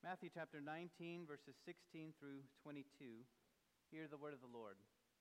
Matthew chapter 19, verses 16 through 22. Hear the word of the Lord.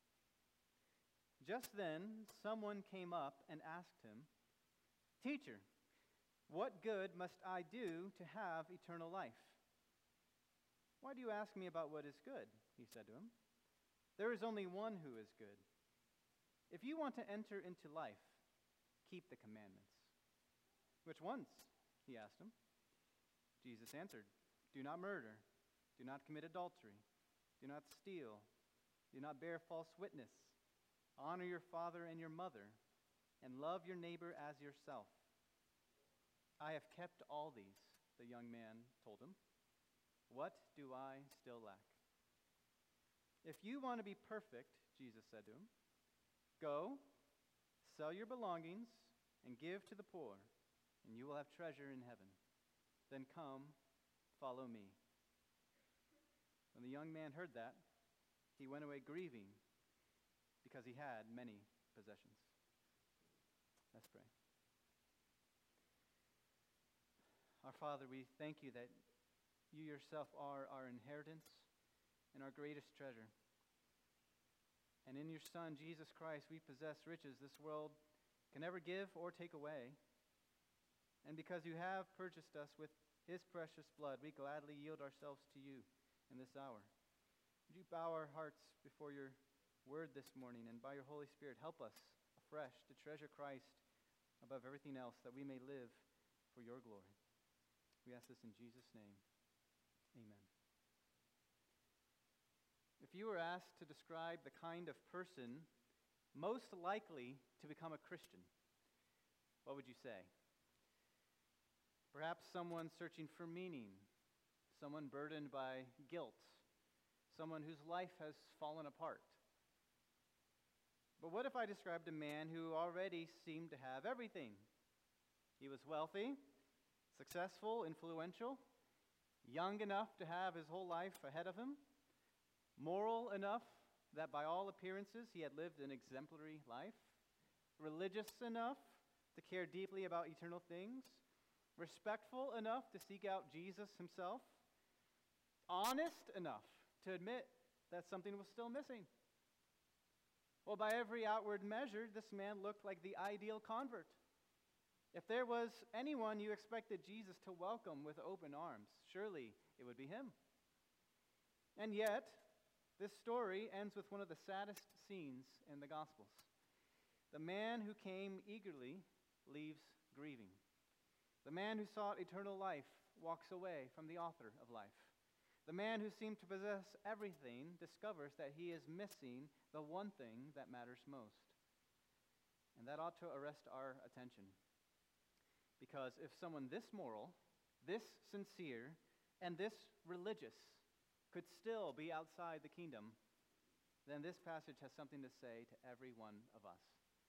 Just then, someone came up and asked him, "Teacher, what good must I do to have eternal life?" "Why do you ask me about what is good?" he said to him. "There is only one who is good. If you want to enter into life, keep the commandments." "Which ones?" he asked him. Jesus answered, "Do not murder, do not commit adultery, do not steal, do not bear false witness, honor your father and your mother, and love your neighbor as yourself." "I have kept all these," the young man told him. "What do I still lack?" "If you want to be perfect," Jesus said to him, "go, sell your belongings, and give to the poor, and you will have treasure in heaven. Then come, follow me." When the young man heard that, he went away grieving because he had many possessions. Let's pray. Our Father, we thank you that you yourself are our inheritance and our greatest treasure. And in your Son, Jesus Christ, we possess riches this world can never give or take away. And because you have purchased us with his precious blood, we gladly yield ourselves to you in this hour. Would you bow our hearts before your word this morning, and by your Holy Spirit help us afresh to treasure Christ above everything else, that we may live for your glory. We ask this in Jesus' name. Amen. If you were asked to describe the kind of person most likely to become a Christian, what would you say? Perhaps someone searching for meaning, someone burdened by guilt, someone whose life has fallen apart. But what if I described a man who already seemed to have everything? He was wealthy, successful, influential, young enough to have his whole life ahead of him, moral enough that by all appearances he had lived an exemplary life, religious enough to care deeply about eternal things, respectful enough to seek out Jesus himself, honest enough to admit that something was still missing. Well, by every outward measure, this man looked like the ideal convert. If there was anyone you expected Jesus to welcome with open arms, surely it would be him. And yet, this story ends with one of the saddest scenes in the Gospels. The man who came eagerly leaves grieving. The man who sought eternal life walks away from the author of life. The man who seemed to possess everything discovers that he is missing the one thing that matters most. And that ought to arrest our attention. Because if someone this moral, this sincere, and this religious could still be outside the kingdom, then this passage has something to say to every one of us.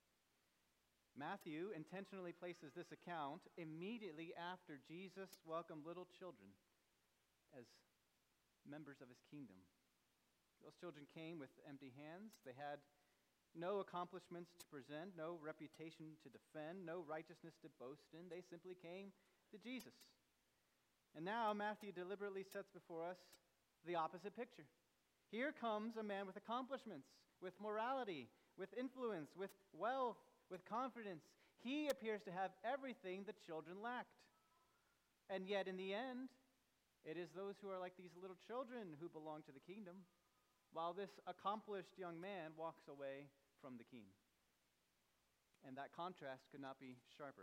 Matthew intentionally places this account immediately after Jesus welcomed little children as members of his kingdom. Those children came with empty hands. They had no accomplishments to present, no reputation to defend, no righteousness to boast in. They simply came to Jesus. And now Matthew deliberately sets before us the opposite picture. Here comes a man with accomplishments, with morality, with influence, with wealth, with confidence. He appears to have everything the children lacked. And yet in the end, it is those who are like these little children who belong to the kingdom, while this accomplished young man walks away from the king. And that contrast could not be sharper.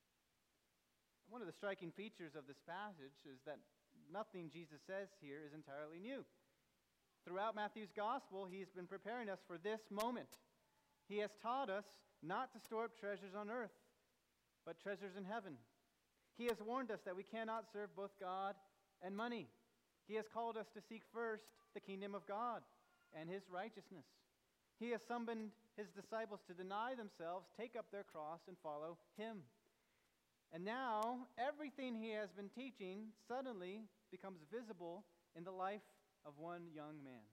One of the striking features of this passage is that nothing Jesus says here is entirely new. Throughout Matthew's gospel, he's been preparing us for this moment. He has taught us not to store up treasures on earth, but treasures in heaven. He has warned us that we cannot serve both God and money. He has called us to seek first the kingdom of God and his righteousness. He has summoned his disciples to deny themselves, take up their cross, and follow him. And now, everything he has been teaching suddenly becomes visible in the life of one young man.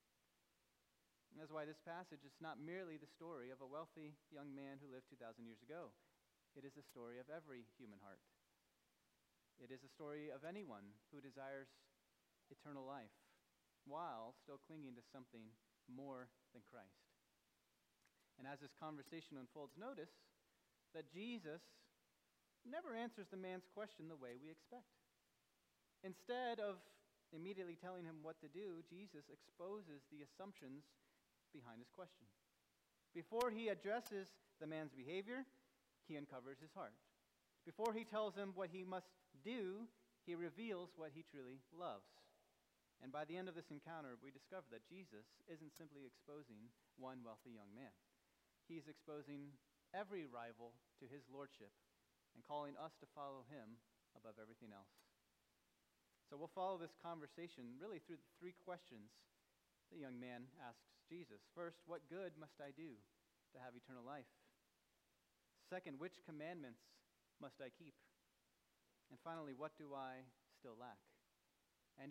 And that's why this passage is not merely the story of a wealthy young man who lived 2,000 years ago. It is the story of every human heart. It is a story of anyone who desires eternal life while still clinging to something more than Christ. And as this conversation unfolds, notice that Jesus never answers the man's question the way we expect. Instead of immediately telling him what to do, Jesus exposes the assumptions behind his question. Before he addresses the man's behavior, he uncovers his heart. Before he tells him what he must do, he reveals what he truly loves. And by the end of this encounter, we discover that Jesus isn't simply exposing one wealthy young man. He's exposing every rival to his lordship and calling us to follow him above everything else. So we'll follow this conversation really through the three questions the young man asks Jesus. First, what good must I do to have eternal life? Second, which commandments must I keep? And finally, what do I still lack? And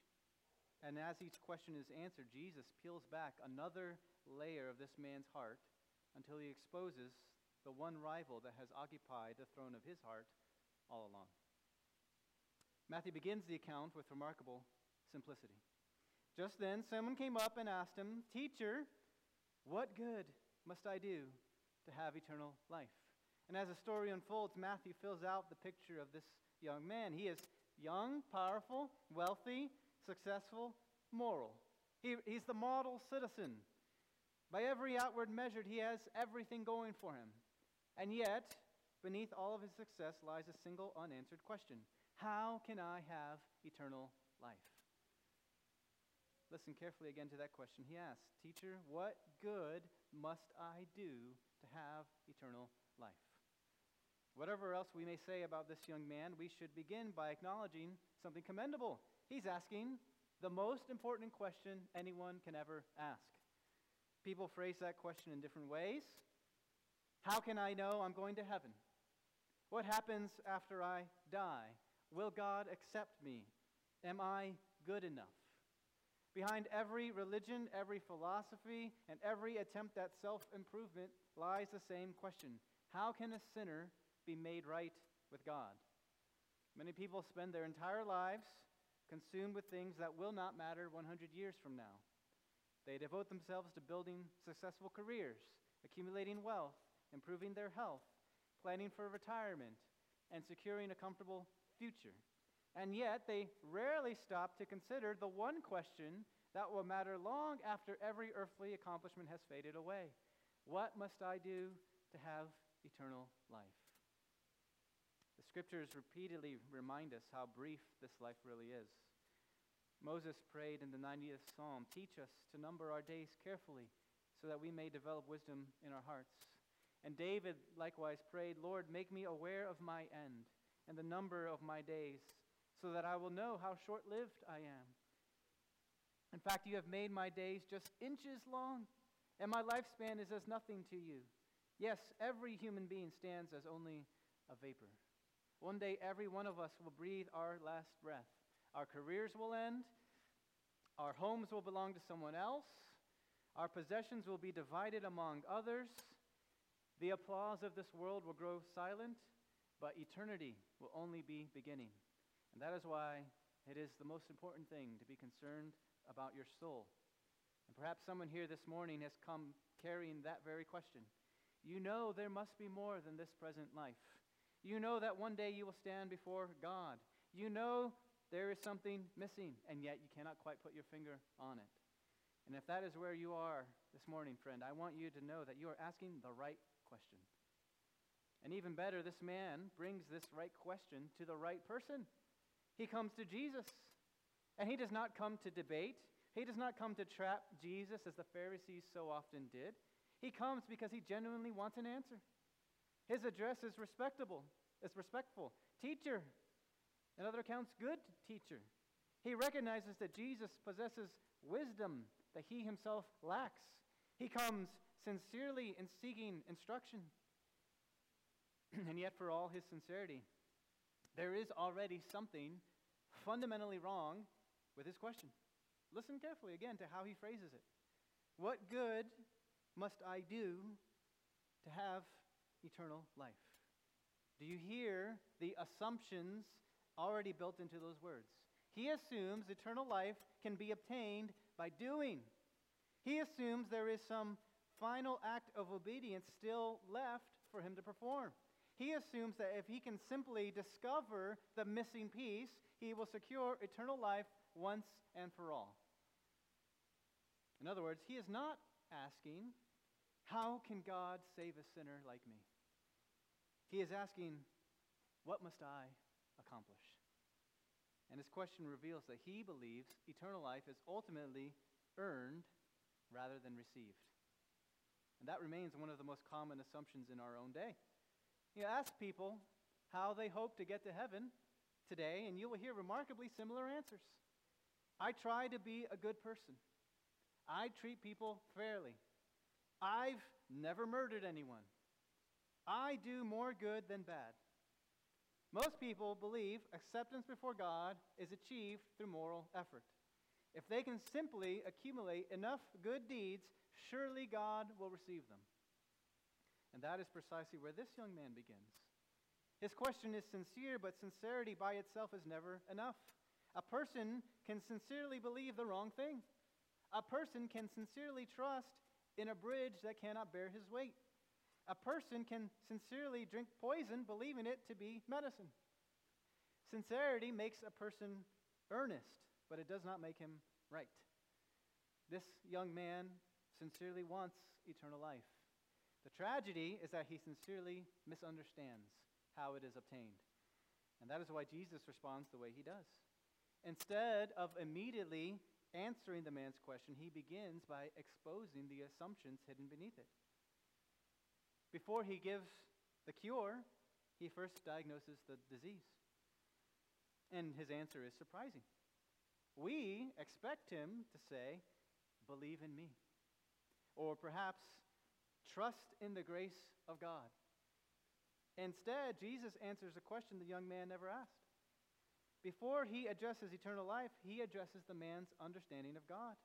as each question is answered, Jesus peels back another layer of this man's heart until he exposes the one rival that has occupied the throne of his heart all along. Matthew begins the account with remarkable simplicity. Just then, someone came up and asked him, "Teacher, what good must I do to have eternal life?" And as the story unfolds, Matthew fills out the picture of this young man. He is young, powerful, wealthy, successful, moral. He's the model citizen. By every outward measure, he has everything going for him. And yet, beneath all of his success lies a single unanswered question. How can I have eternal life? Listen carefully again to that question he asks. Teacher, what good must I do to have eternal life? Whatever else we may say about this young man, we should begin by acknowledging something commendable. He's asking the most important question anyone can ever ask. People phrase that question in different ways. How can I know I'm going to heaven? What happens after I die? Will God accept me? Am I good enough? Behind every religion, every philosophy, and every attempt at self-improvement lies the same question. How can a sinner be made right with God? Many people spend their entire lives consumed with things that will not matter 100 years from now. They devote themselves to building successful careers, accumulating wealth, improving their health, planning for retirement, and securing a comfortable future. And yet, they rarely stop to consider the one question that will matter long after every earthly accomplishment has faded away. What must I do to have eternal life? The scriptures repeatedly remind us how brief this life really is. Moses prayed in the 90th Psalm, "Teach us to number our days carefully so that we may develop wisdom in our hearts." And David likewise prayed, "Lord, make me aware of my end and the number of my days so that I will know how short-lived I am. In fact, you have made my days just inches long, and my lifespan is as nothing to you. Yes, every human being stands as only a vapor. One day, every one of us will breathe our last breath. Our careers will end. Our homes will belong to someone else. Our possessions will be divided among others. The applause of this world will grow silent, but eternity will only be beginning. And that is why it is the most important thing to be concerned about your soul. And perhaps someone here this morning has come carrying that very question. You know there must be more than this present life. You know that one day you will stand before God. You know there is something missing, and yet you cannot quite put your finger on it. And if that is where you are this morning, friend, I want you to know that you are asking the right question. And even better, this man brings this right question to the right person. He comes to Jesus, and he does not come to debate. He does not come to trap Jesus as the Pharisees so often did. He comes because he genuinely wants an answer. His address is respectful. Teacher. In other accounts, good teacher. He recognizes that Jesus possesses wisdom that he himself lacks. He comes sincerely in seeking instruction. And yet, for all his sincerity, there is already something fundamentally wrong with his question. Listen carefully again to how he phrases it. What good must I do to have eternal life? Do you hear the assumptions already built into those words. He assumes eternal life can be obtained by doing. He assumes there is some final act of obedience still left for him to perform. He assumes that if he can simply discover the missing piece, he will secure eternal life once and for all. In other words, he is not asking, how can God save a sinner like me? He is asking, what must I accomplish? And his question reveals that he believes eternal life is ultimately earned rather than received. And that remains one of the most common assumptions in our own day. You ask people how they hope to get to heaven today, and you will hear remarkably similar answers. I try to be a good person. I treat people fairly. I've never murdered anyone. I do more good than bad. Most people believe acceptance before God is achieved through moral effort. If they can simply accumulate enough good deeds, surely God will receive them. And that is precisely where this young man begins. His question is sincere, but sincerity by itself is never enough. A person can sincerely believe the wrong thing. A person can sincerely trust in a bridge that cannot bear his weight. A person can sincerely drink poison, believing it to be medicine. Sincerity makes a person earnest, but it does not make him right. This young man sincerely wants eternal life. The tragedy is that he sincerely misunderstands how it is obtained. And that is why Jesus responds the way he does. Instead of immediately answering the man's question, he begins by exposing the assumptions hidden beneath it. Before he gives the cure, he first diagnoses the disease. And his answer is surprising. We expect him to say, believe in me. Or perhaps, trust in the grace of God. Instead, Jesus answers a question the young man never asked. Before he addresses eternal life, he addresses the man's understanding of God.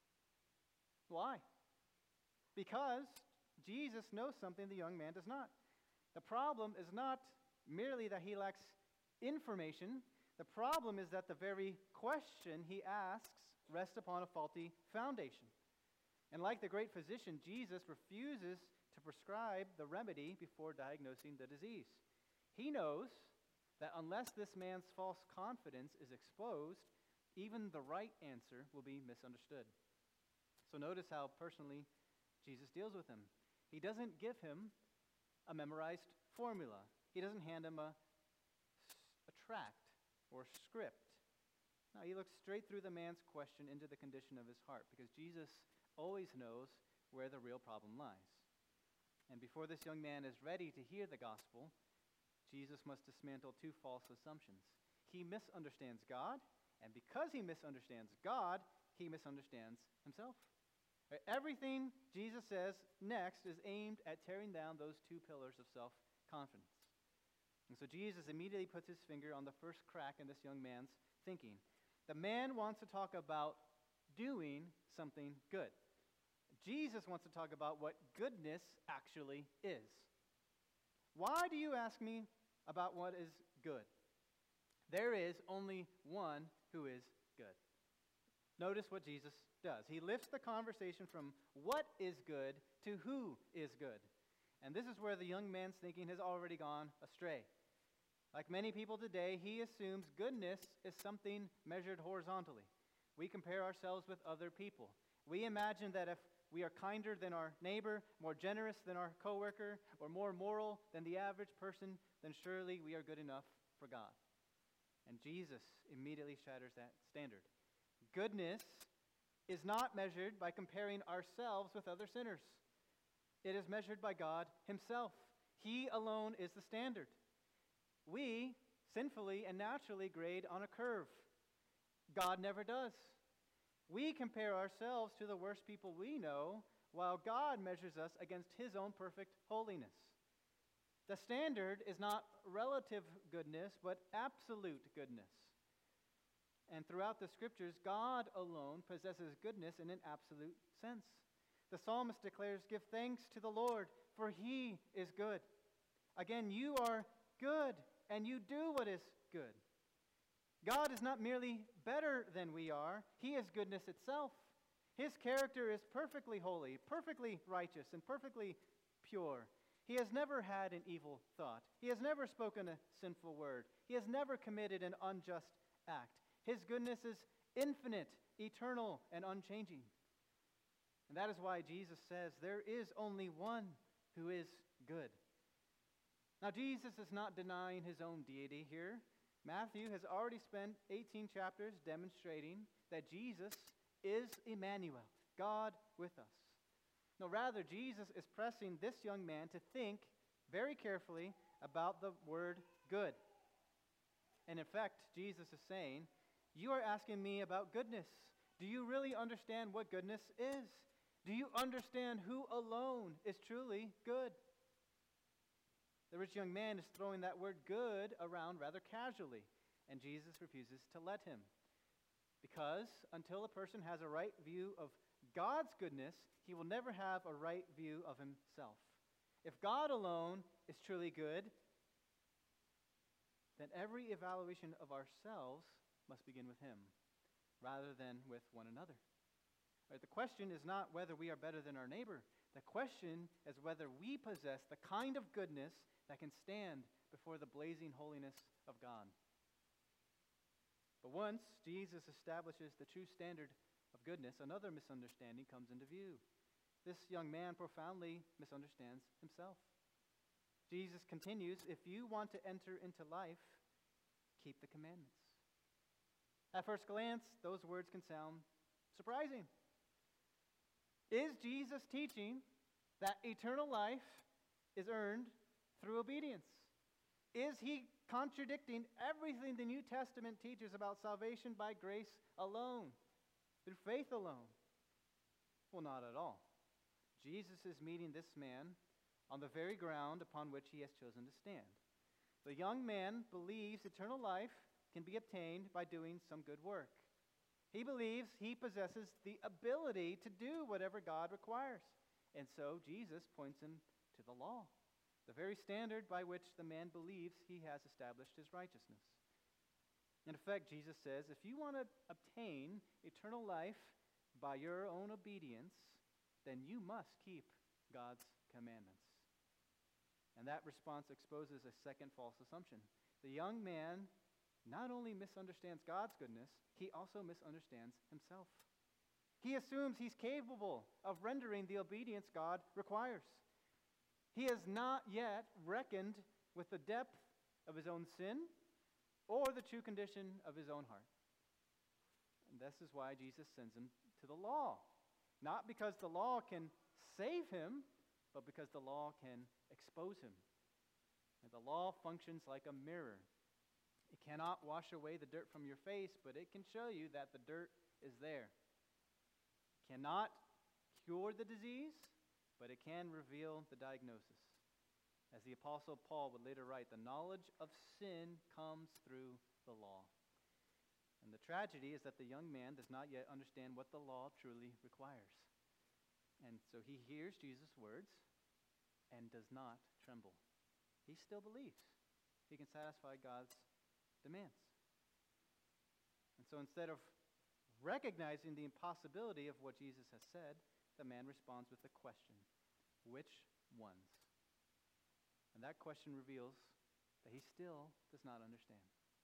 Why? Because Jesus knows something the young man does not. The problem is not merely that he lacks information. The problem is that the very question he asks rests upon a faulty foundation. And like the great physician, Jesus refuses to prescribe the remedy before diagnosing the disease. He knows that unless this man's false confidence is exposed, even the right answer will be misunderstood. So notice how personally Jesus deals with him. He doesn't give him a memorized formula. He doesn't hand him a tract or script. No, he looks straight through the man's question into the condition of his heart, because Jesus always knows where the real problem lies. And before this young man is ready to hear the gospel, Jesus must dismantle two false assumptions. He misunderstands God, and because he misunderstands God, he misunderstands himself. Everything Jesus says next is aimed at tearing down those two pillars of self-confidence. And so Jesus immediately puts his finger on the first crack in this young man's thinking. The man wants to talk about doing something good. Jesus wants to talk about what goodness actually is. Why do you ask me about what is good? There is only one who is good. Notice what Jesus does. He lifts the conversation from what is good to who is good. And this is where the young man's thinking has already gone astray. Like many people today, he assumes goodness is something measured horizontally. We compare ourselves with other people. We imagine that if we are kinder than our neighbor, more generous than our coworker, or more moral than the average person, then surely we are good enough for God. And Jesus immediately shatters that standard. Goodness is not measured by comparing ourselves with other sinners. It is measured by God himself. He alone is the standard. We sinfully and naturally grade on a curve. God never does. We compare ourselves to the worst people we know, while God measures us against his own perfect holiness. The standard is not relative goodness, but absolute goodness. And throughout the scriptures, God alone possesses goodness in an absolute sense. The psalmist declares, "Give thanks to the Lord, for he is good." Again, you are good, and you do what is good. God is not merely better than we are, He is goodness itself. His character is perfectly holy, perfectly righteous, and perfectly pure. He has never had an evil thought. He has never spoken a sinful word. He has never committed an unjust act. His goodness is infinite, eternal, and unchanging. And that is why Jesus says there is only one who is good. Now, Jesus is not denying his own deity here. Matthew has already spent 18 chapters demonstrating that Jesus is Emmanuel, God with us. No, rather, Jesus is pressing this young man to think very carefully about the word good. And in fact, Jesus is saying, you are asking me about goodness. Do you really understand what goodness is? Do you understand who alone is truly good? The rich young man is throwing that word good around rather casually, and Jesus refuses to let him. Because until a person has a right view of God's goodness, he will never have a right view of himself. If God alone is truly good, then every evaluation of ourselves must begin with him, rather than with one another. Right, the question is not whether we are better than our neighbor. The question is whether we possess the kind of goodness that can stand before the blazing holiness of God. But once Jesus establishes the true standard of goodness, another misunderstanding comes into view. This young man profoundly misunderstands himself. Jesus continues, if you want to enter into life, keep the commandments. At first glance, those words can sound surprising. Is Jesus teaching that eternal life is earned through obedience? Is he contradicting everything the New Testament teaches about salvation by grace alone, through faith alone? Well, not at all. Jesus is meeting this man on the very ground upon which he has chosen to stand. The young man believes eternal life can be obtained by doing some good work. He believes he possesses the ability to do whatever God requires. And so Jesus points him to the law, the very standard by which the man believes he has established his righteousness. In effect, Jesus says, if you want to obtain eternal life by your own obedience, then you must keep God's commandments. And that response exposes a second false assumption. The young man not only misunderstands God's goodness, he also misunderstands himself. He assumes he's capable of rendering the obedience God requires. He has not yet reckoned with the depth of his own sin or the true condition of his own heart. And this is why Jesus sends him to the law. Not because the law can save him, but because the law can expose him. And the law functions like a mirror. It cannot wash away the dirt from your face, but it can show you that the dirt is there. It cannot cure the disease, but it can reveal the diagnosis. As the Apostle Paul would later write, the knowledge of sin comes through the law. And the tragedy is that the young man does not yet understand what the law truly requires. And so he hears Jesus' words and does not tremble. He still believes he can satisfy God's demands. And so instead of recognizing the impossibility of what Jesus has said, the man responds with a question: which ones? And that question reveals that he still does not understand.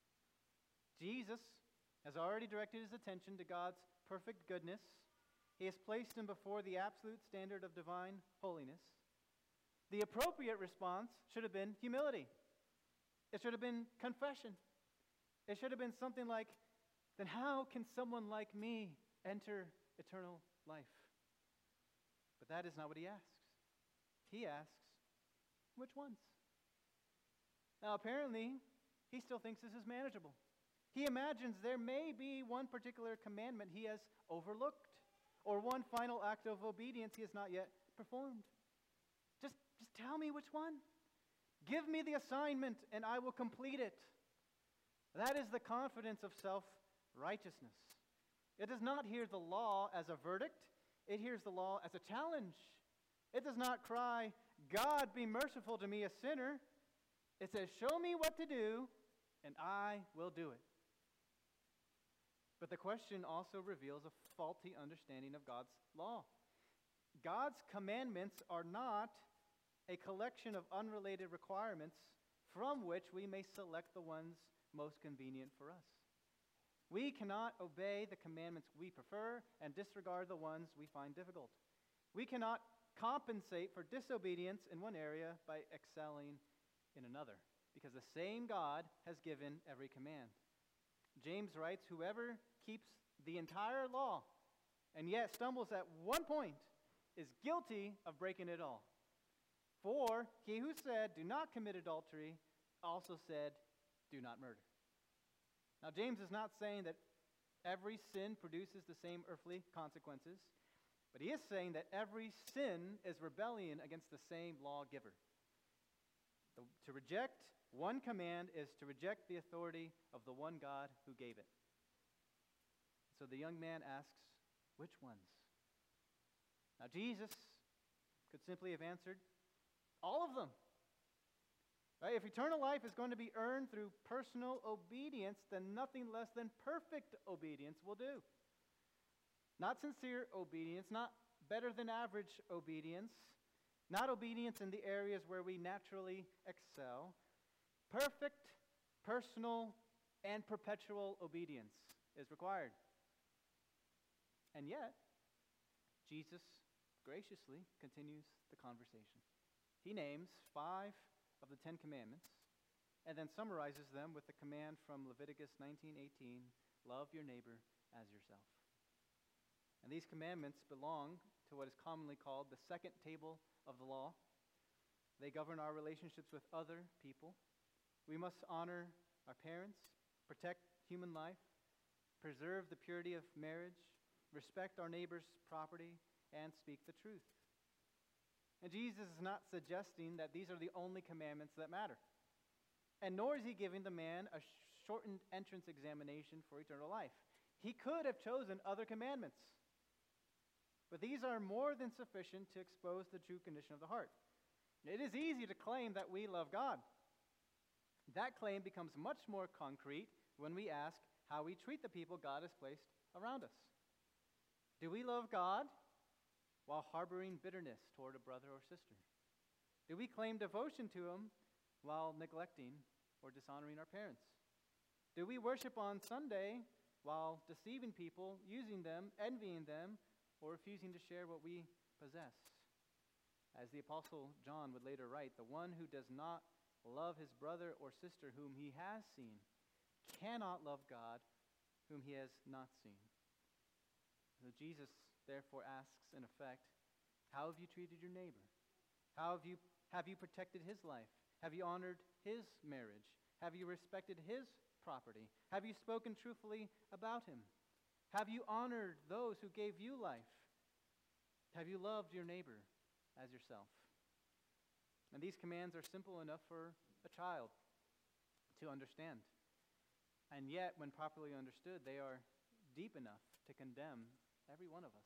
Jesus has already directed his attention to God's perfect goodness. He has placed him before the absolute standard of divine holiness. The appropriate response should have been humility. It should have been confession. It should have been something like, then how can someone like me enter eternal life? But that is not what he asks. He asks, which ones? Now apparently, he still thinks this is manageable. He imagines there may be one particular commandment he has overlooked, or one final act of obedience he has not yet performed. Just tell me which one. Give me the assignment and I will complete it. That is the confidence of self-righteousness. It does not hear the law as a verdict. It hears the law as a challenge. It does not cry, God, be merciful to me, a sinner. It says, show me what to do, and I will do it. But the question also reveals a faulty understanding of God's law. God's commandments are not a collection of unrelated requirements from which we may select the ones most convenient for us. We cannot obey the commandments we prefer and disregard the ones we find difficult. We cannot compensate for disobedience in one area by excelling in another, because the same God has given every command. James writes, whoever keeps the entire law and yet stumbles at one point is guilty of breaking it all. For he who said, do not commit adultery, also said, do not murder. Now, James is not saying that every sin produces the same earthly consequences, but he is saying that every sin is rebellion against the same lawgiver. To reject one command is to reject the authority of the one God who gave it. So the young man asks, which ones? Now, Jesus could simply have answered, all of them. Right? If eternal life is going to be earned through personal obedience, then nothing less than perfect obedience will do. Not sincere obedience, not better than average obedience, not obedience in the areas where we naturally excel. Perfect, personal, and perpetual obedience is required. And yet, Jesus graciously continues the conversation. He names 5 of the 10 commandments, and then summarizes them with the command from Leviticus 19:18, love your neighbor as yourself. And these commandments belong to what is commonly called the second table of the law. They govern our relationships with other people. We must honor our parents, protect human life, preserve the purity of marriage, respect our neighbor's property, and speak the truth. And Jesus is not suggesting that these are the only commandments that matter. And nor is he giving the man a shortened entrance examination for eternal life. He could have chosen other commandments. But these are more than sufficient to expose the true condition of the heart. It is easy to claim that we love God. That claim becomes much more concrete when we ask how we treat the people God has placed around us. Do we love God while harboring bitterness toward a brother or sister? Do we claim devotion to him while neglecting or dishonoring our parents? Do we worship on Sunday while deceiving people, using them, envying them, or refusing to share what we possess? As the Apostle John would later write, the one who does not love his brother or sister whom he has seen cannot love God whom he has not seen. So Jesus therefore asks, in effect, how have you treated your neighbor? How have you protected his life? Have you honored his marriage? Have you respected his property? Have you spoken truthfully about him? Have you honored those who gave you life? Have you loved your neighbor as yourself? And these commands are simple enough for a child to understand. And yet, when properly understood, they are deep enough to condemn every one of us.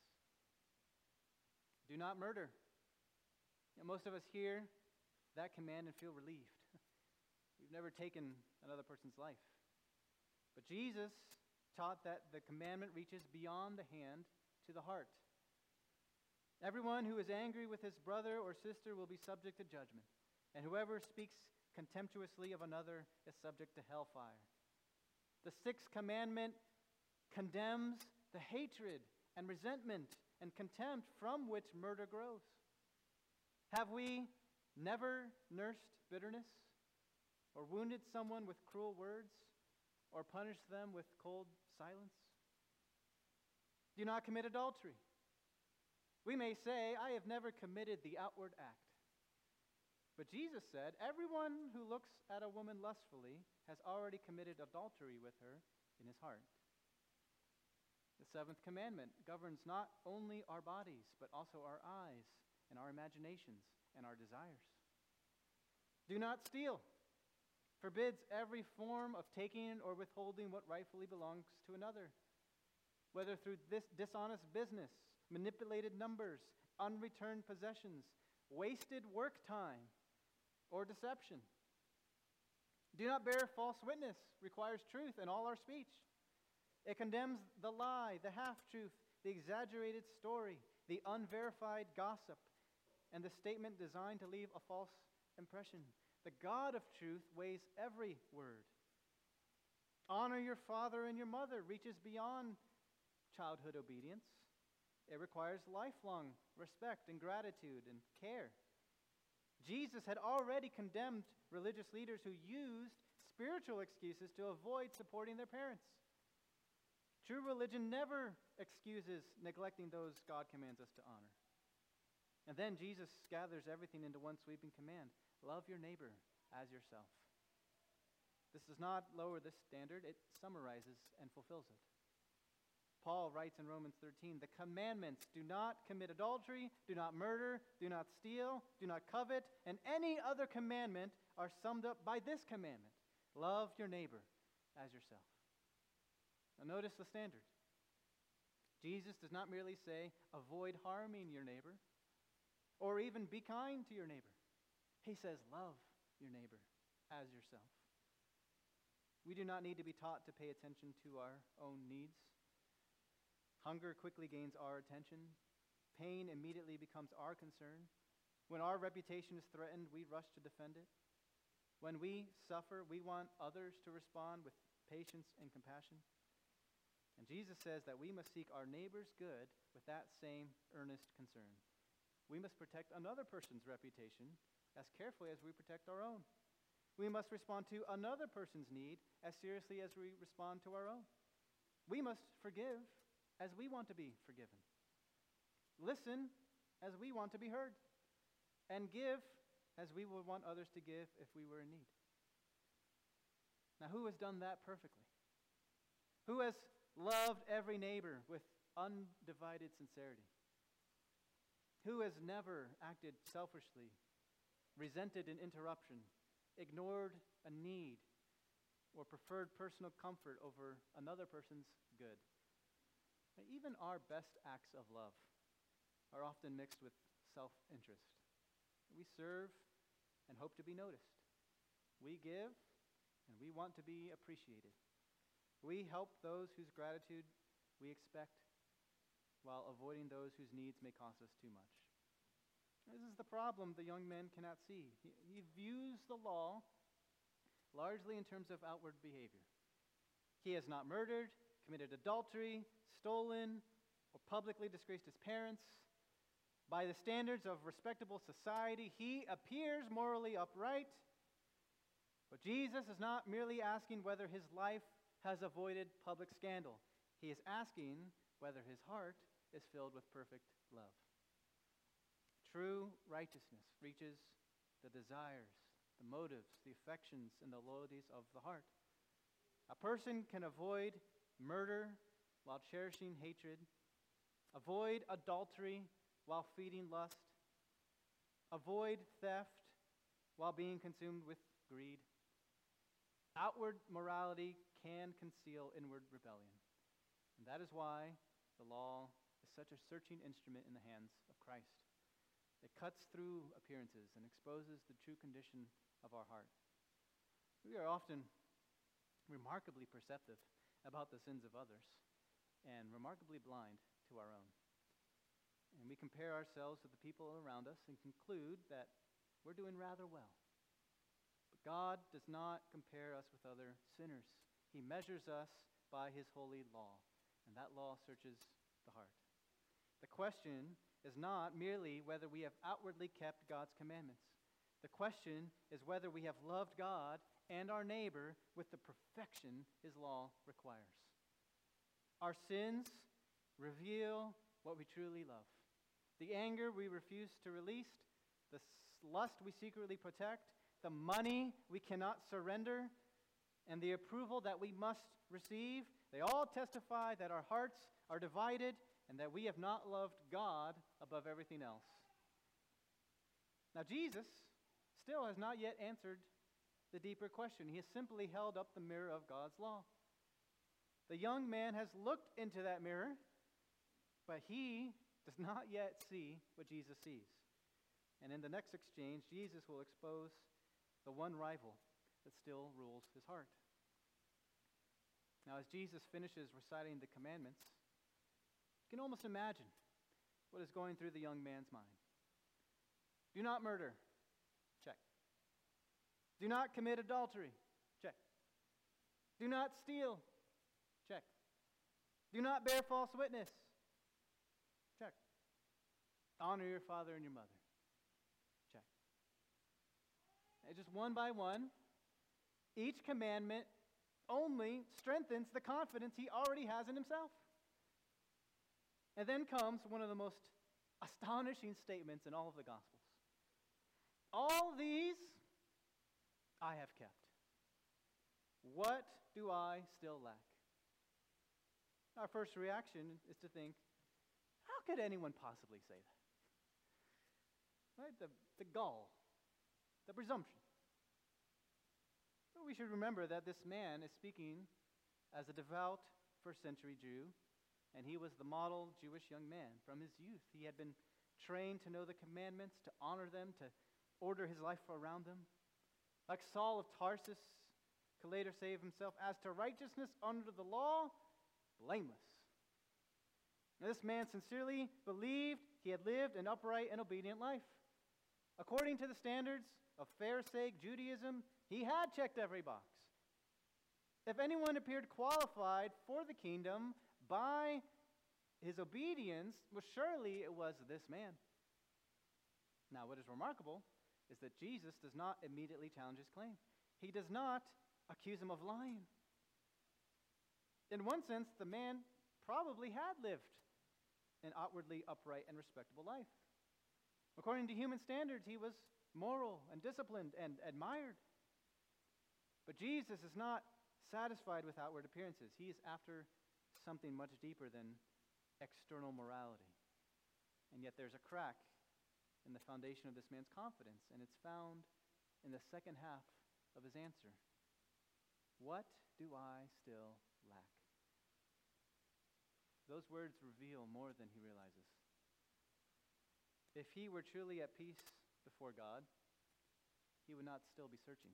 Do not murder. Most of us hear that command and feel relieved. We've never taken another person's life. But Jesus taught that the commandment reaches beyond the hand to the heart. Everyone who is angry with his brother or sister will be subject to judgment, and whoever speaks contemptuously of another is subject to hellfire. The sixth commandment condemns the hatred and resentment and contempt from which murder grows. Have we never nursed bitterness, or wounded someone with cruel words, or punished them with cold silence? Do not commit adultery. We may say, I have never committed the outward act. But Jesus said, everyone who looks at a woman lustfully has already committed adultery with her in his heart. The seventh commandment governs not only our bodies, but also our eyes and our imaginations and our desires. Do not steal. Forbids every form of taking or withholding what rightfully belongs to another, whether through this dishonest business, manipulated numbers, unreturned possessions, wasted work time, or deception. Do not bear false witness, requires truth in all our speech. It condemns the lie, the half-truth, the exaggerated story, the unverified gossip, and the statement designed to leave a false impression. The God of truth weighs every word. Honor your father and your mother reaches beyond childhood obedience. It requires lifelong respect and gratitude and care. Jesus had already condemned religious leaders who used spiritual excuses to avoid supporting their parents. True religion never excuses neglecting those God commands us to honor. And then Jesus gathers everything into one sweeping command: love your neighbor as yourself. This does not lower this standard, it summarizes and fulfills it. Paul writes in Romans 13, the commandments: do not commit adultery, do not murder, do not steal, do not covet, and any other commandment are summed up by this commandment: love your neighbor as yourself. Now notice the standard. Jesus does not merely say, avoid harming your neighbor, or even be kind to your neighbor. He says, love your neighbor as yourself. We do not need to be taught to pay attention to our own needs. Hunger quickly gains our attention. Pain immediately becomes our concern. When our reputation is threatened, we rush to defend it. When we suffer, we want others to respond with patience and compassion. And Jesus says that we must seek our neighbor's good with that same earnest concern. We must protect another person's reputation as carefully as we protect our own. We must respond to another person's need as seriously as we respond to our own. We must forgive as we want to be forgiven. Listen as we want to be heard. And give as we would want others to give if we were in need. Now, who has done that perfectly? Who has loved every neighbor with undivided sincerity? Who has never acted selfishly, resented an interruption, ignored a need, or preferred personal comfort over another person's good? Even our best acts of love are often mixed with self-interest. We serve and hope to be noticed. We give and we want to be appreciated. We help those whose gratitude we expect while avoiding those whose needs may cost us too much. This is the problem the young man cannot see. He views the law largely in terms of outward behavior. He has not murdered, committed adultery, stolen, or publicly disgraced his parents. By the standards of respectable society, he appears morally upright. But Jesus is not merely asking whether his life has avoided public scandal. He is asking whether his heart is filled with perfect love. True righteousness reaches the desires, the motives, the affections, and the loyalties of the heart. A person can avoid murder while cherishing hatred, avoid adultery while feeding lust, avoid theft while being consumed with greed. Outward morality can conceal inward rebellion. And that is why the law is such a searching instrument in the hands of Christ. It cuts through appearances and exposes the true condition of our heart. We are often remarkably perceptive about the sins of others and remarkably blind to our own. And we compare ourselves with the people around us and conclude that we're doing rather well. But God does not compare us with other sinners. He measures us by his holy law, and that law searches the heart. The question is not merely whether we have outwardly kept God's commandments. The question is whether we have loved God and our neighbor with the perfection his law requires. Our sins reveal what we truly love. The anger we refuse to release, the lust we secretly protect, the money we cannot surrender, and the approval that we must receive, they all testify that our hearts are divided and that we have not loved God above everything else. Now, Jesus still has not yet answered the deeper question. He has simply held up the mirror of God's law. The young man has looked into that mirror, but he does not yet see what Jesus sees. And in the next exchange, Jesus will expose the one rival that still rules his heart. Now, as Jesus finishes reciting the commandments, you can almost imagine what is going through the young man's mind. Do not murder. Check. Do not commit adultery. Check. Do not steal. Check. Do not bear false witness. Check. Honor your father and your mother. Check. And just one by one, each commandment only strengthens the confidence he already has in himself. And then comes one of the most astonishing statements in all of the Gospels. All these I have kept. What do I still lack? Our first reaction is to think, how could anyone possibly say that? Right? The gall, the presumption. But we should remember that this man is speaking as a devout first century Jew, and he was the model Jewish young man from his youth. He had been trained to know the commandments, to honor them, to order his life around them. Like Saul of Tarsus could later say of himself, as to righteousness under the law, blameless. Now, this man sincerely believed he had lived an upright and obedient life. According to the standards of Pharisaic Judaism, he had checked every box. If anyone appeared qualified for the kingdom by his obedience, well, surely it was this man. Now, what is remarkable is that Jesus does not immediately challenge his claim. He does not accuse him of lying. In one sense, the man probably had lived an outwardly upright and respectable life. According to human standards, he was moral and disciplined and admired. But Jesus is not satisfied with outward appearances. He is after something much deeper than external morality. And yet there's a crack in the foundation of this man's confidence, and it's found in the second half of his answer. What do I still lack? Those words reveal more than he realizes. If he were truly at peace before God, he would not still be searching.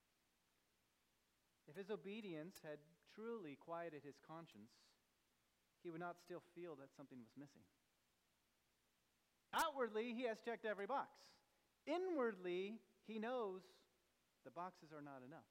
If his obedience had truly quieted his conscience, he would not still feel that something was missing. Outwardly, he has checked every box. Inwardly, he knows the boxes are not enough.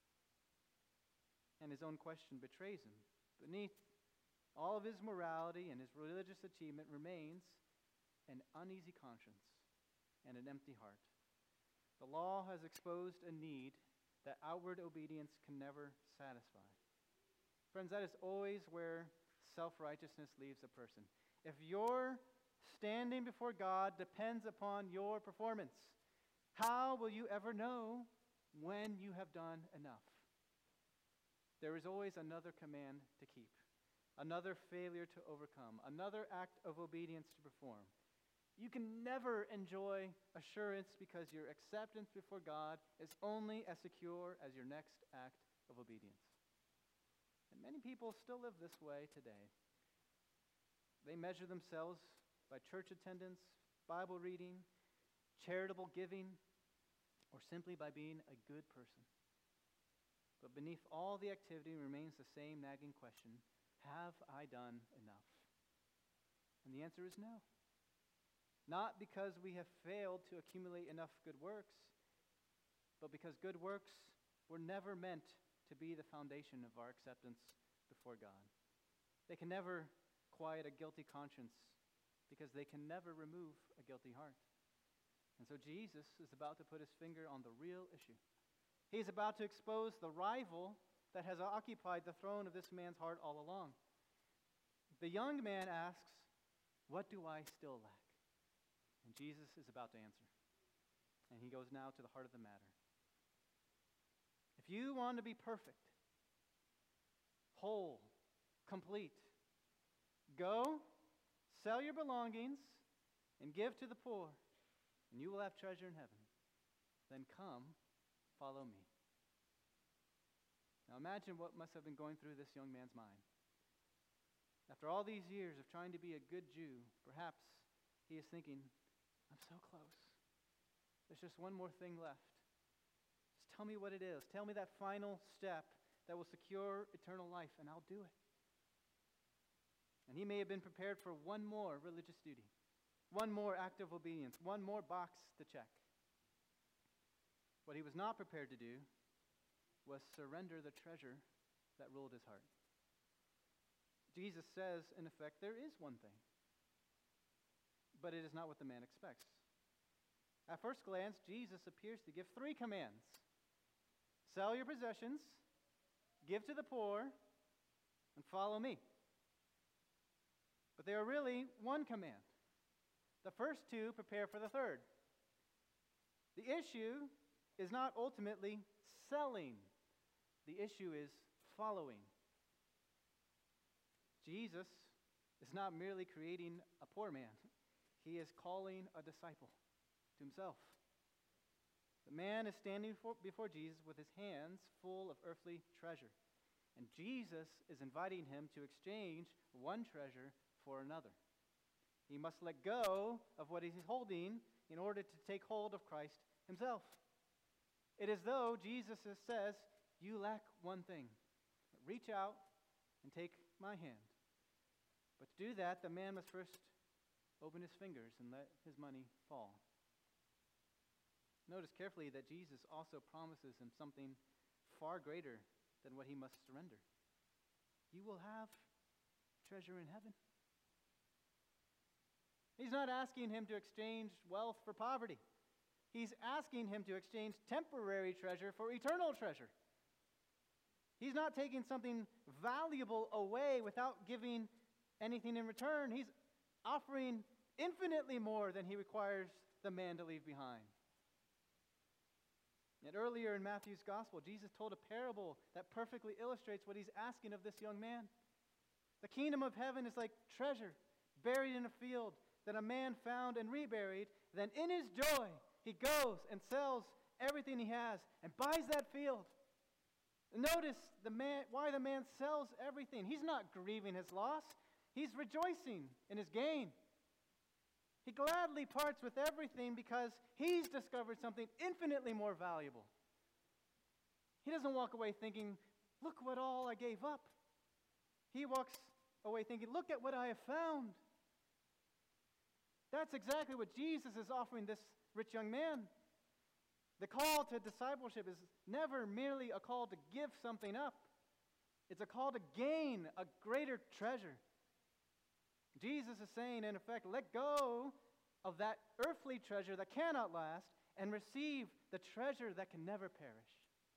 And his own question betrays him. Beneath all of his morality and his religious achievement remains an uneasy conscience and an empty heart. The law has exposed a need that outward obedience can never satisfy. Friends, that is always where self-righteousness leaves a person. If your standing before God depends upon your performance, how will you ever know when you have done enough? There is always another command to keep, another failure to overcome, another act of obedience to perform. You can never enjoy assurance because your acceptance before God is only as secure as your next act of obedience. And many people still live this way today. They measure themselves by church attendance, Bible reading, charitable giving, or simply by being a good person. But beneath all the activity remains the same nagging question, have I done enough? And the answer is no. Not because we have failed to accumulate enough good works, but because good works were never meant to be the foundation of our acceptance before God. They can never quiet a guilty conscience because they can never remove a guilty heart. And so Jesus is about to put his finger on the real issue. He's about to expose the rival that has occupied the throne of this man's heart all along. The young man asks, what do I still lack? And Jesus is about to answer. And he goes now to the heart of the matter. If you want to be perfect, whole, complete, go, sell your belongings, and give to the poor, and you will have treasure in heaven. Then come, follow me. Now imagine what must have been going through this young man's mind. After all these years of trying to be a good Jew, perhaps he is thinking, I'm so close. There's just one more thing left. Just tell me what it is. Tell me that final step that will secure eternal life, and I'll do it. And he may have been prepared for one more religious duty, one more act of obedience, one more box to check. What he was not prepared to do was surrender the treasure that ruled his heart. Jesus says, in effect, there is one thing, but it is not what the man expects. At first glance, Jesus appears to give 3 commands. Sell your possessions, give to the poor, and follow me. But they are really one command. The first 2 prepare for the third. The issue is not ultimately selling. The issue is following. Jesus is not merely creating a poor man. He is calling a disciple to himself. The man is standing before Jesus with his hands full of earthly treasure. And Jesus is inviting him to exchange one treasure for another. He must let go of what he's holding in order to take hold of Christ himself. It is though Jesus says, you lack one thing. Reach out and take my hand. But to do that, the man must first open his fingers and let his money fall. Notice carefully that Jesus also promises him something far greater than what he must surrender. You will have treasure in heaven. He's not asking him to exchange wealth for poverty. He's asking him to exchange temporary treasure for eternal treasure. He's not taking something valuable away without giving anything in return. He's offering infinitely more than he requires the man to leave behind. Yet earlier in Matthew's gospel, Jesus told a parable that perfectly illustrates what he's asking of this young man. The kingdom of heaven is like treasure buried in a field that a man found and reburied. Then in his joy, he goes and sells everything he has and buys that field. Notice why the man sells everything. He's not grieving his loss. He's rejoicing in his gain. He gladly parts with everything because he's discovered something infinitely more valuable. He doesn't walk away thinking, look what all I gave up. He walks away thinking, look at what I have found. That's exactly what Jesus is offering this rich young man. The call to discipleship is never merely a call to give something up. It's a call to gain a greater treasure. Jesus is saying, in effect, let go of that earthly treasure that cannot last and receive the treasure that can never perish.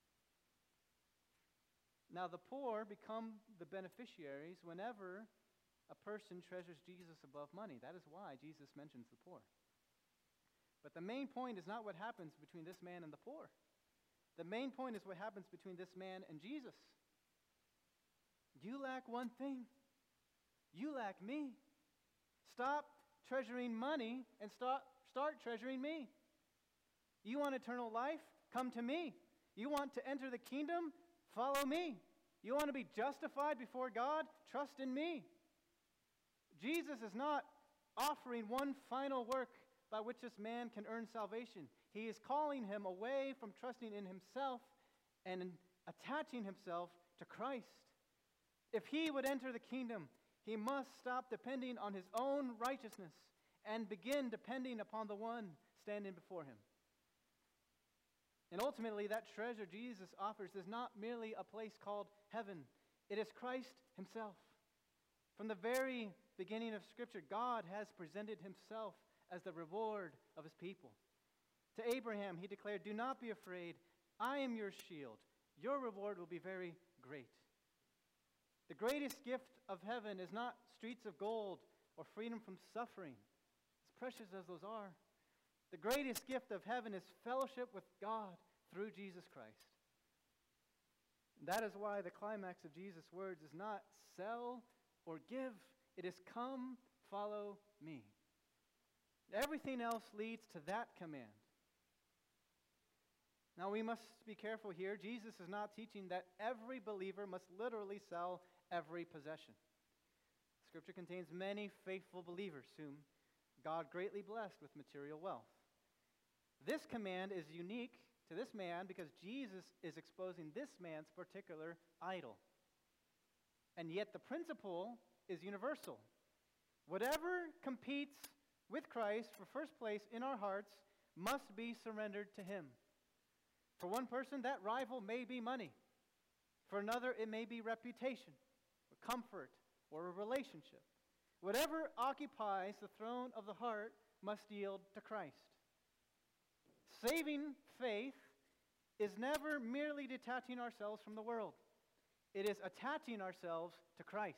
Now, the poor become the beneficiaries whenever a person treasures Jesus above money. That is why Jesus mentions the poor. But the main point is not what happens between this man and the poor. The main point is what happens between this man and Jesus. You lack one thing. You lack me. Stop treasuring money and start treasuring me. You want eternal life? Come to me. You want to enter the kingdom? Follow me. You want to be justified before God? Trust in me. Jesus is not offering one final work by which this man can earn salvation. He is calling him away from trusting in himself and attaching himself to Christ. If he would enter the kingdom, he must stop depending on his own righteousness and begin depending upon the one standing before him. And ultimately, that treasure Jesus offers is not merely a place called heaven. It is Christ himself. From the very beginning of Scripture, God has presented himself as the reward of his people. To Abraham, he declared, "Do not be afraid. I am your shield. Your reward will be very great." The greatest gift of heaven is not streets of gold or freedom from suffering, as precious as those are. The greatest gift of heaven is fellowship with God through Jesus Christ. And that is why the climax of Jesus' words is not sell or give. It is come, follow me. Everything else leads to that command. Now we must be careful here. Jesus is not teaching that every believer must literally sell every possession. Scripture contains many faithful believers whom God greatly blessed with material wealth. This command is unique to this man because Jesus is exposing this man's particular idol. And yet the principle is universal. Whatever competes with Christ for first place in our hearts must be surrendered to him. For one person, that rival may be money. For another, it may be reputation, or comfort, or a relationship. Whatever occupies the throne of the heart must yield to Christ. Saving faith is never merely detaching ourselves from the world. It is attaching ourselves to Christ.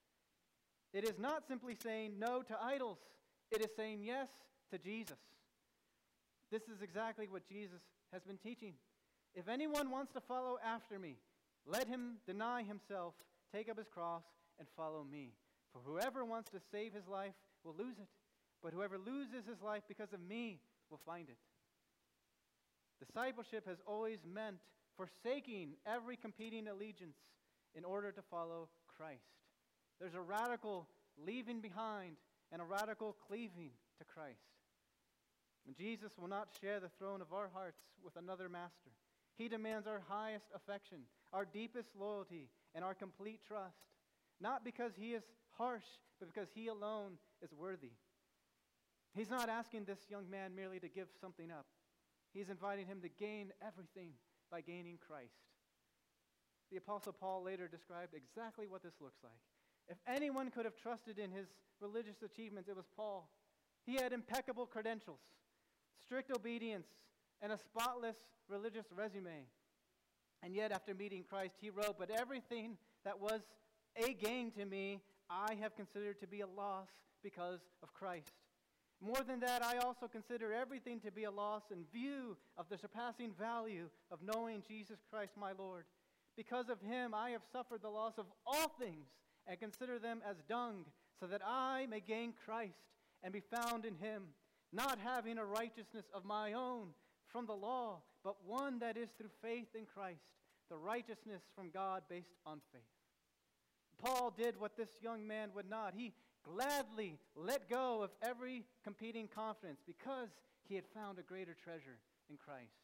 It is not simply saying no to idols. It is saying yes to Jesus. This is exactly what Jesus has been teaching. If anyone wants to follow after me, let him deny himself, take up his cross, and follow me. For whoever wants to save his life will lose it, but whoever loses his life because of me will find it. Discipleship has always meant forsaking every competing allegiance in order to follow Christ. There's a radical leaving behind and a radical cleaving to Christ. And Jesus will not share the throne of our hearts with another master. He demands our highest affection, our deepest loyalty, and our complete trust. Not because he is harsh, but because he alone is worthy. He's not asking this young man merely to give something up. He's inviting him to gain everything by gaining Christ. The Apostle Paul later described exactly what this looks like. If anyone could have trusted in his religious achievements, it was Paul. He had impeccable credentials, strict obedience, and a spotless religious resume. And yet, after meeting Christ, he wrote, "But everything that was a gain to me, I have considered to be a loss because of Christ. More than that, I also consider everything to be a loss in view of the surpassing value of knowing Jesus Christ my Lord. Because of him, I have suffered the loss of all things and consider them as dung, so that I may gain Christ and be found in him, not having a righteousness of my own from the law, but one that is through faith in Christ, the righteousness from God based on faith." Paul did what this young man would not. He gladly let go of every competing confidence because he had found a greater treasure in Christ.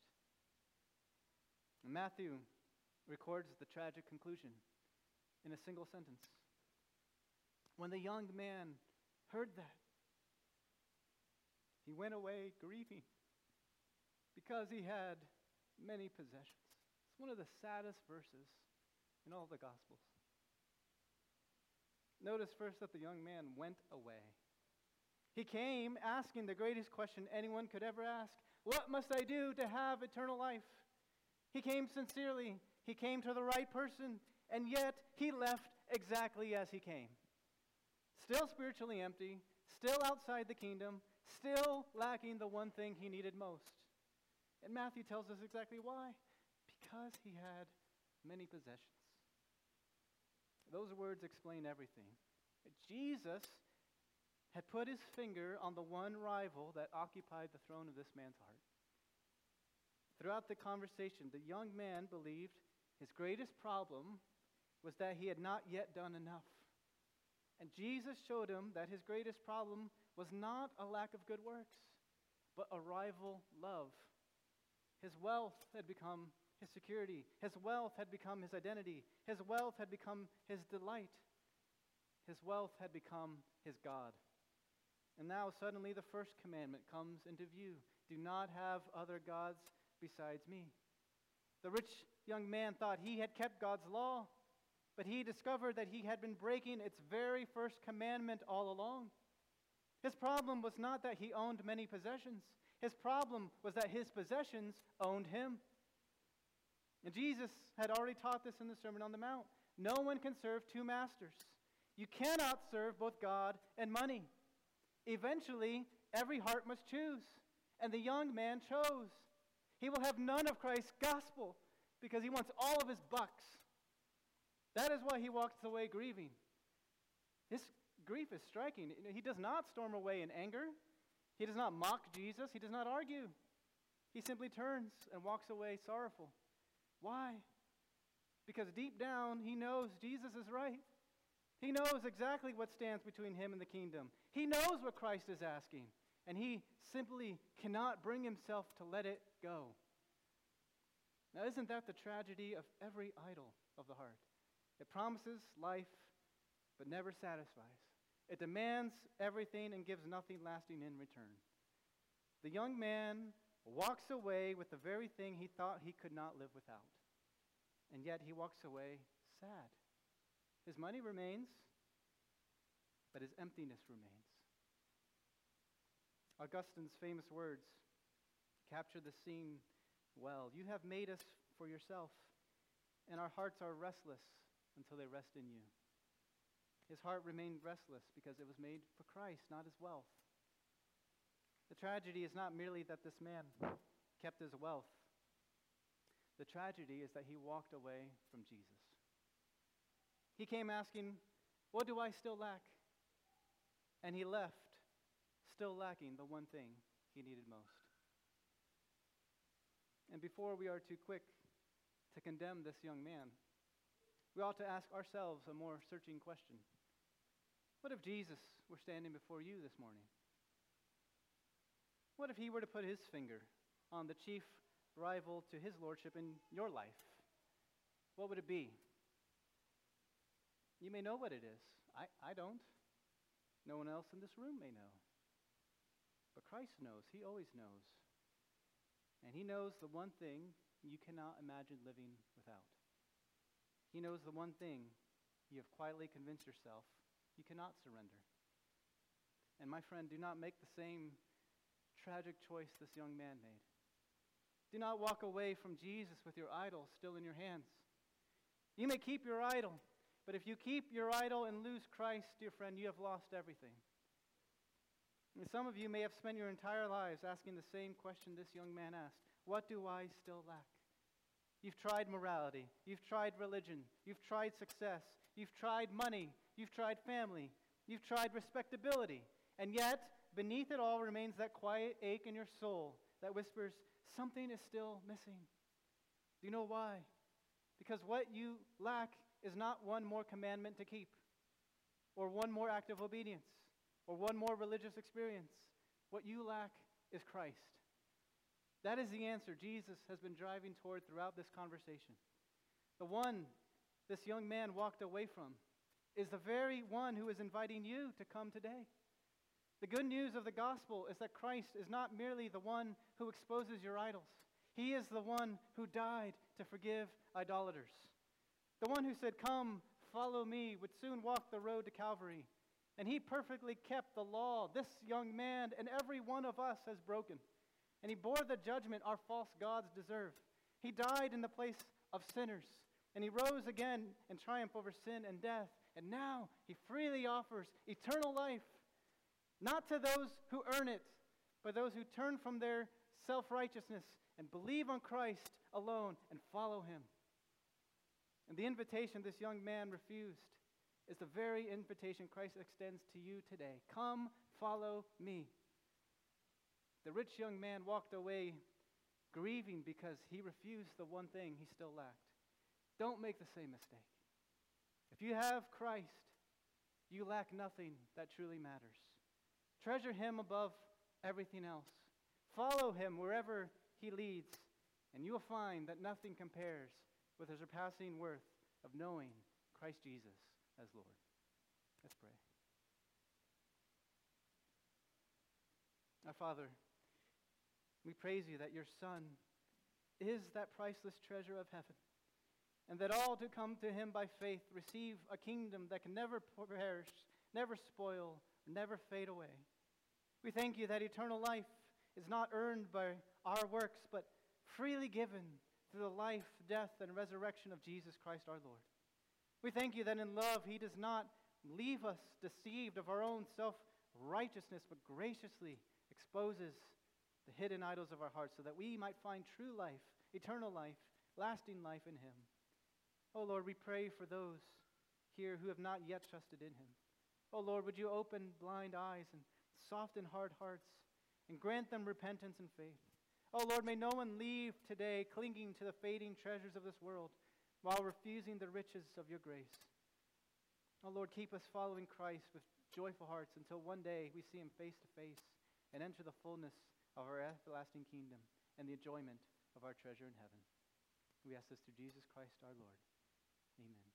And Matthew records the tragic conclusion in a single sentence. When the young man heard that, he went away grieving because he had many possessions. It's one of the saddest verses in all the Gospels. Notice first that the young man went away. He came asking the greatest question anyone could ever ask: what must I do to have eternal life? He came sincerely. He came to the right person, and yet he left exactly as he came. Still spiritually empty, still outside the kingdom, still lacking the one thing he needed most. And Matthew tells us exactly why. Because he had many possessions. Those words explain everything. Jesus had put his finger on the one rival that occupied the throne of this man's heart. Throughout the conversation, the young man believed his greatest problem was that he had not yet done enough. And Jesus showed him that his greatest problem was not a lack of good works, but a rival love. His wealth had become his security. His wealth had become his identity. His wealth had become his delight. His wealth had become his God. And now suddenly the first commandment comes into view. Do not have other gods besides me. The rich young man thought he had kept God's law, but he discovered that he had been breaking its very first commandment all along. His problem was not that he owned many possessions. His problem was that his possessions owned him. And Jesus had already taught this in the Sermon on the Mount. No one can serve two masters. You cannot serve both God and money. Eventually, every heart must choose. And the young man chose. He will have none of Christ's gospel because he wants all of his bucks. That is why he walks away grieving. His grief is striking. He does not storm away in anger. He does not mock Jesus. He does not argue. He simply turns and walks away sorrowful. Why? Because deep down, he knows Jesus is right. He knows exactly what stands between him and the kingdom. He knows what Christ is asking, and he simply cannot bring himself to let it go. Now, isn't that the tragedy of every idol of the heart? It promises life, but never satisfies. It demands everything and gives nothing lasting in return. The young man walks away with the very thing he thought he could not live without. And yet he walks away sad. His money remains, but his emptiness remains. Augustine's famous words capture the scene well. You have made us for yourself, and our hearts are restless until they rest in you. His heart remained restless because it was made for Christ, not his wealth. The tragedy is not merely that this man kept his wealth. The tragedy is that he walked away from Jesus. He came asking, "What do I still lack?" And he left, still lacking the one thing he needed most. And before we are too quick to condemn this young man, we ought to ask ourselves a more searching question. What if Jesus were standing before you this morning? What if he were to put his finger on the chief rival to his lordship in your life? What would it be? You may know what it is. I don't. No one else in this room may know. But Christ knows. He always knows. And he knows the one thing you cannot imagine living without. He knows the one thing you have quietly convinced yourself you cannot surrender. And my friend, do not make the same tragic choice this young man made. Do not walk away from Jesus with your idol still in your hands. You may keep your idol, but if you keep your idol and lose Christ, dear friend, you have lost everything. And some of you may have spent your entire lives asking the same question this young man asked. What do I still lack? You've tried morality. You've tried religion. You've tried success. You've tried money. You've tried family. You've tried respectability. And yet, beneath it all remains that quiet ache in your soul that whispers, something is still missing. Do you know why? Because what you lack is not one more commandment to keep, or one more act of obedience, or one more religious experience. What you lack is Christ. That is the answer Jesus has been driving toward throughout this conversation. The one this young man walked away from is the very one who is inviting you to come today. The good news of the gospel is that Christ is not merely the one who exposes your idols. He is the one who died to forgive idolaters. The one who said, "Come, follow me," would soon walk the road to Calvary. And he perfectly kept the law this young man and every one of us has broken. And he bore the judgment our false gods deserve. He died in the place of sinners. And he rose again in triumph over sin and death. And now he freely offers eternal life, not to those who earn it, but those who turn from their self-righteousness and believe on Christ alone and follow him. And the invitation this young man refused is the very invitation Christ extends to you today. Come, follow me. The rich young man walked away grieving because he refused the one thing he still lacked. Don't make the same mistake. If you have Christ, you lack nothing that truly matters. Treasure him above everything else. Follow him wherever he leads, and you will find that nothing compares with the surpassing worth of knowing Christ Jesus as Lord. Let's pray. Our Father, we praise you that your Son is that priceless treasure of heaven, and that all who come to him by faith receive a kingdom that can never perish, never spoil, never fade away. We thank you that eternal life is not earned by our works, but freely given through the life, death, and resurrection of Jesus Christ our Lord. We thank you that in love he does not leave us deceived of our own self-righteousness, but graciously exposes the hidden idols of our hearts so that we might find true life, eternal life, lasting life in him. Oh Lord, we pray for those here who have not yet trusted in him. Oh Lord, would you open blind eyes and soften hard hearts and grant them repentance and faith. Oh Lord, may no one leave today clinging to the fading treasures of this world while refusing the riches of your grace. Oh Lord, keep us following Christ with joyful hearts until one day we see him face to face and enter the fullness of our everlasting kingdom and the enjoyment of our treasure in heaven. We ask this through Jesus Christ our Lord. Amen.